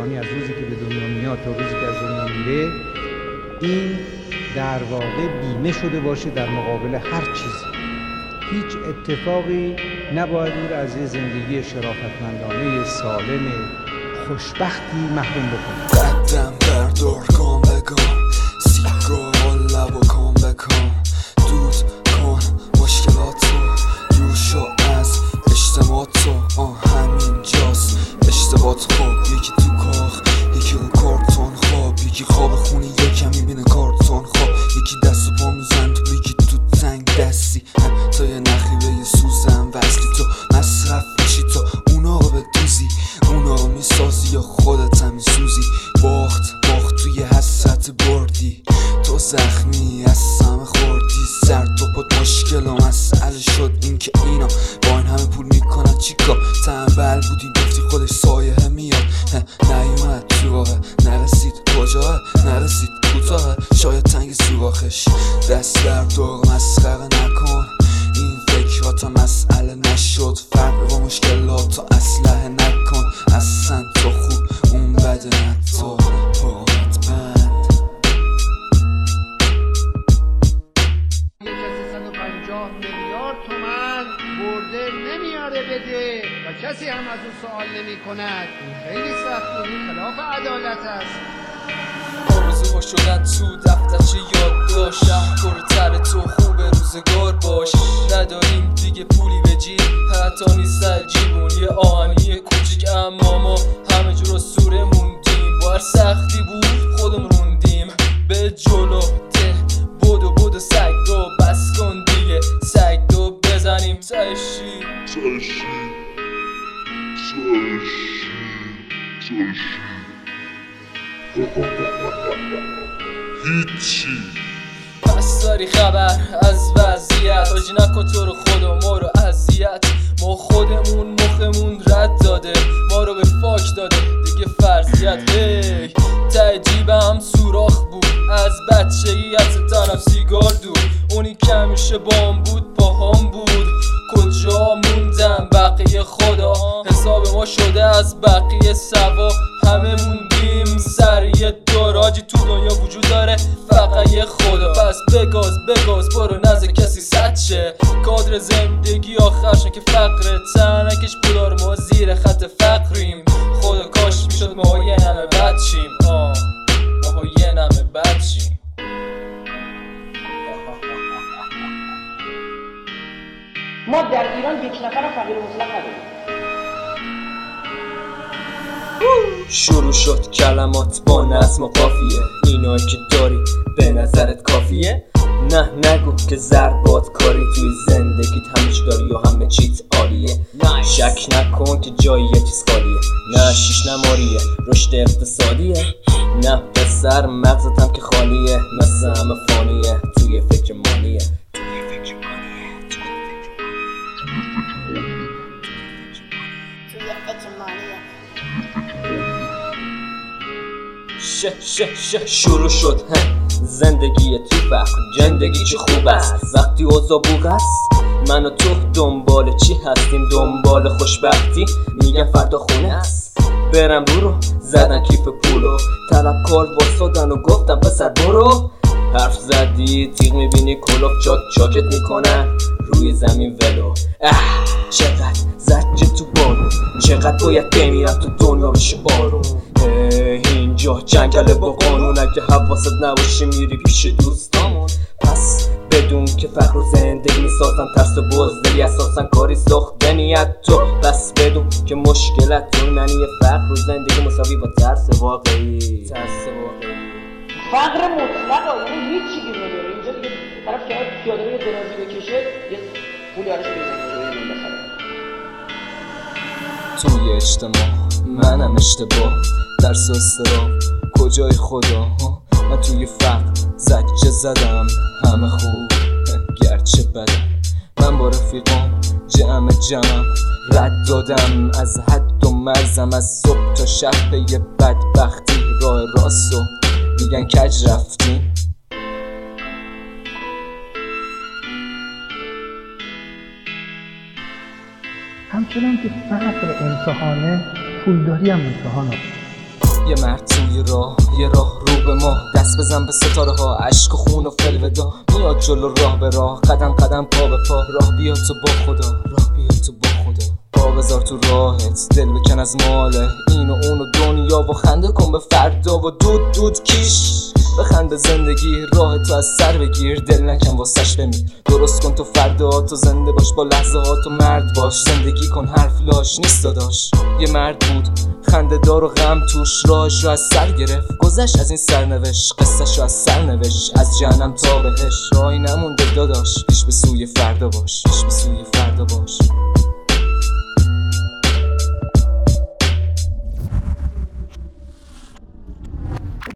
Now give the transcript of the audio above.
ایرانی از روزی که به دنیا میاد تا روزی که از دنیا میره این در واقع بیمه شده باشه در مقابل هر چیزی. هیچ اتفاقی نباید او را از یه زندگی شرافتمندانه سالم خوشبختی محروم بکنه. قدم بردار گام به گام، سیگار لب و کام به کام، دود کن مشکلاتو، دور شو از اجتماعاتو. همین جاست اشتباهات خواب، یکی تو کاخ یکی رو کارتون خواب، یکی خواب خونی یکی میبینه کارتون خواب، یکی دست و پا میزن تو یکی تو تنگ دستی، تا یه نخیبه یه سوزن وصلی تو مصرف میشی تا اونا رو بدوزی، اونا رو میسازی یا خودت هم میسوزی. باخت توی حسرت بردی، تو زخمی از سم خوردی، سر تو پد مشکل و مسئله شد این که اینا با این همه پول میکنن چیکار. تنبل بودی گفتی خودش سایه میاد، نیومد تو راه، نرسید کجاه، نرسید کوتاه، شاید تنگ سوراخش. دست بردار مسخره نکن، این فکرات مسئله نشد، فرق و مشکلات تو اسلحه نکن، اصلا تو خوب اون بده نه تو پرامت بند. یه کسی 150 میلیارد تومن برده نمیاره بده و کسی هم از اون سوال نمی کند. خیلی سخت، این خلاف عدالت است. آرزوها شدن تو دفترچه یادداشت، شهرکار تو خوب روزگار باش. نداریم دیگه پولی به جیب، حتی نیست عجیبون یه آهنی کوچیک، اما ما همه جور سوره موندیم. با هر سختی بود خودم روندیم به جلو، ته بودو سگ رو بس کن دیگه، سگ رو بزنیم تشی هیچی. پس داری خبر از وضعیت، آجی نکن تو رو خدا ما رو اذیت. ما خودمون مخمون رد داده، ما رو به فاک داده دیگه فرضیت. هی ته جیبم سوراخ بود از بچگیت، تنم سیگار دود، اونی که همیشه بام بود پاهام بود. کجا موندم بقیه خدا، حساب ما شده از بقیه سوا. همه موندیم سر یه دوراجی، تو دنیا وجود داره فقط یه خدا. پس بگاز برو نزد کسی صد شه، کادر زندگی آخرشن که فقر تنکش پولار ما زیر خط فقریم. خدا کاش میشد ما یه نمه بد شیم، ما یه نمه بد شیم. ما در ایران یک نفر فقیر مطلق نداریم. شروع شد کلمات با نظم و قافیه، اینایی که داری به نظرت کافیه؟ نه نگو که ضربات کاری توی زندگیت همه چی داری و همه چیت عالیه. شک نکن که جایی یه چیز خالیه، نه شیش نماریه رشد اقتصادیه، نه پسر مغزت هم که خالیه، مثل همه فانیه توی فکر مانیه. شروع شد زندگی تو فقر، زندگی چه خوب است وقتی اوضاع بوق است. من و تو دنبال چی هستیم؟ دنبال خوشبختی، میگن فردا خونه است. برم رو زدن کیف پولو، طلبکار واسادن و گفتم پسر برو. حرف زدی تیغ میبینی کلوف چاکت میکنن روی زمین ولو. چقدر زجه تو بارو، چقدر باید بمیرم تو دنیا بشه آروم. اینجا جنگله با قانون، اگه حواست نباشه میری پیش دوستامون. پس بدون که فقر و زندگی میسازن، ترس و بزدلی اساسا کاری ساخته نیت تو. پس بدون که مشکلت تو معنی فقر و زندگی مساوی با ترس واقعی. فقر مطلق یعنی هیچ چیزی نداره. اینجا دیگه طرف کنار پیاده روی درازی بکشه یه پولی ازش بزنه روی اون بخره. توی اجتماع منم اشتباه، درس و استراب کجای خدا. من توی فقر زجه زدم همه خوب گرچه بدم. من با رفیقام جمعم رد دادم از حد و مرزم، از صبح تا شب به یه بدبختی راه راست و میگن کج رفتیم. همچنان که فقر امتحانه، پولداری هم امتحانه. یه مرد توی راه، یه راه رو به ما، دست بزن به ستاره ها، عشق و خون و فلودا، میاد جلو راه به راه، قدم قدم پا به پا، راه بیا تو با خدا، راه بیا تو با خدا، پا بذار تو راهت، دل بکن از ماله این و اون و دنیا و خنده کن به فردا و دود دود کیش، بخند به زندگی، راه تو از سر بگیر، دل نکن واسش بمیر، درست کن تو فردا، تو زنده باش با لحظه ها، تو مرد باش، زندگی کن حرف لاش نیست داداش. یه مرد بود خنده دار و غم توش، راهش رو از سر گرفت، گذشت از این سرنوشت، قصهش رو از سر نوشت، از جهنم تا بهش راهی نمونده داداش، پیش به سوی فردا باش، پیش به سوی فردا باش.